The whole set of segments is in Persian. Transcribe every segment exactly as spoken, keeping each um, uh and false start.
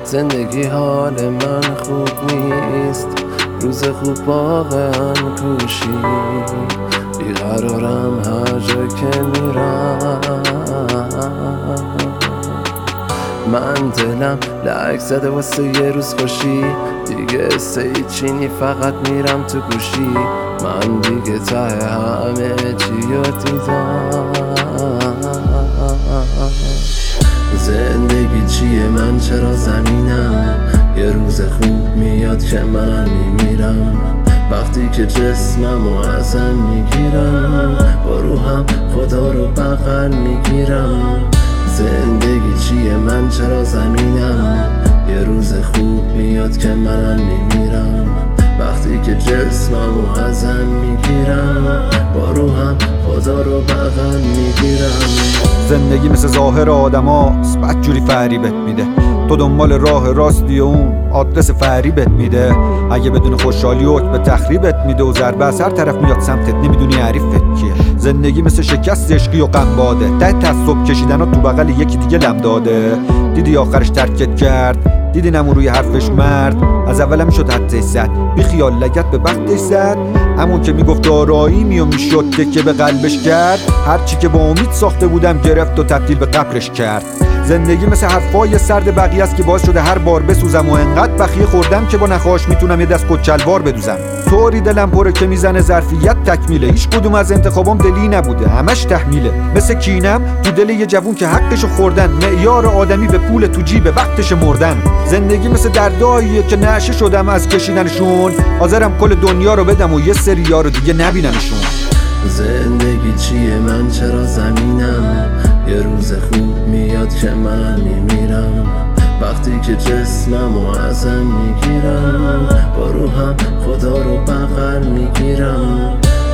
زندگی حال من خوب نیست، روز خوب واقعا کوشی، بیقرارم هر جا که میرم. من دلم لک زده واسه یه روز خوشی، دیگه سه چینی فقط میرم تو گوشی. من دیگه ته همه چیو دیدم. زندگی چیه؟ من چرا زمینم؟ یه روز خوب میاد که من میمیرم، وقتی که جسممو ازم میگیرم، با روحم خدا رو بغل میگیرم. زندگی چیه؟ من چرا زمینم؟ یه روز خوب میاد که منم میمیرم، وقتی که جسممو ازم میگیرم، با روحم خدا رو بغل میگیرم. زندگی مثل ظاهر آدماست، بدجوری فریبت میده. تو دنبال راه راستی و اون آدرس فریبت میده. اگه بدون خوشحالی حکم به تخریبت میده و ضربه از هر طرف میاد سمتت، نمیدونی حریفت کیه. زندگی مثل شکست عشقی و غم باده، ته تعصب کشیدن و تو بغل یکی دیگه لم داده. دیدی آخرش ترکت کرد، دیدی نمون روی حرفش مرد. از اول میشد حدش زد، بی خیال لگت به بختش زد. همون که میگفت دارایی می و میشد تکه به قلبش کرد. هرچی که با امید ساخته بودم گرفت و تبدیل به قبرش کرد. زندگی مثل حرفای سرد بقیه است که باعث شده هر بار بسوزم و انقدر بخیه خوردم که با نخواهش میتونم یه دست کچلوار بدوزم. طوری دلم پره که میزنه ظرفیت تکمیله، هیچ کدوم از انتخابام دلی نبوده، همش تحمیله. مثل کینم تو دل یه جوون که حقشو خوردن، معیار آدمی به پول تو جیب وقتش مردن. زندگی مثل درداییه که نشه شدم از کشیدنشون، حاضرم کل دنیا رو بدم و یه سری یارو دیگه نبینمشون. زندگی چیه؟ من چرا زمینم؟ یه روز خوب میاد که من میمیرم، وقتی که جسممو ازم میگیرم، با روحم خدا رو بغل میگیرم.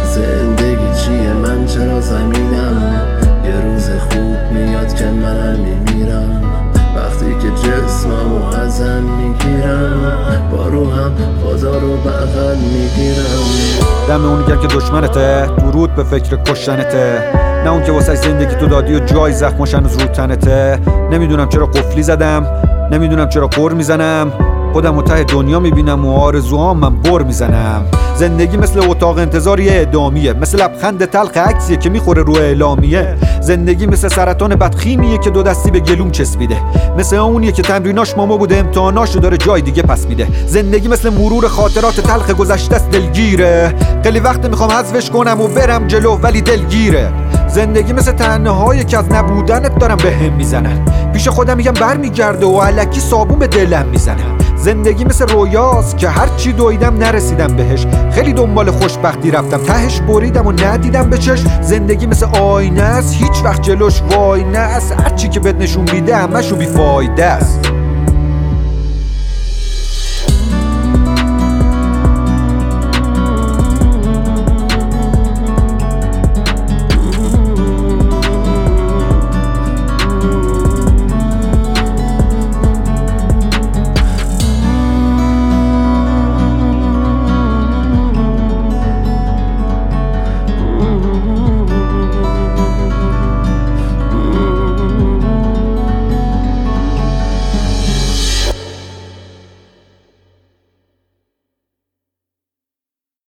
زندگی چیه؟ من چرا زمینم؟ یه روز خوب میاد که منم میمیرم، وقتی که جسممو ازم میگیرم، با روحم خدا رو بغل میگیرم. دم اونی که دشمنته، درود به فکر کشتنته، نه اون که واسه زندگی تو دادی و جای زخماش هنوز رو تنته. نمیدونم چرا قفلی زدم، نمیدونم چرا قر میزنم، خودم و ته دنیا میبینم و آرزوهام من بر میزنم. زندگی مثل اتاق انتظار یه اعدامیه، مثل لبخند تلخ عکسیه که میخوره رو اعلامیه. زندگی مثل سرطان بدخیمیه که دو دستی به گلوم چسبیده، مثل اونیه که تمریناش ماما بوده امتحاناشو داره جای دیگه پس میده. زندگی مثل مرور خاطرات تلخ گذشته است، دلگیره، خیلی وقت میخوام حذفش کنم و برم جلو ولی دلگیره. زندگی مثل تنهایی که از نبودنت دارم به هم میزنن، پیش خودم میگم برمیگرده و الکی صابون به دلم میزنن. زندگی مثل رویاست که هر چی دویدم نرسیدم بهش، خیلی دنبال خوشبختی رفتم تهش بریدم و ندیدم به چشم. زندگی مثل آینه است، هیچ وقت جلوش وای نه است، هر چی که بهت نشون میده همشو بیفایده است.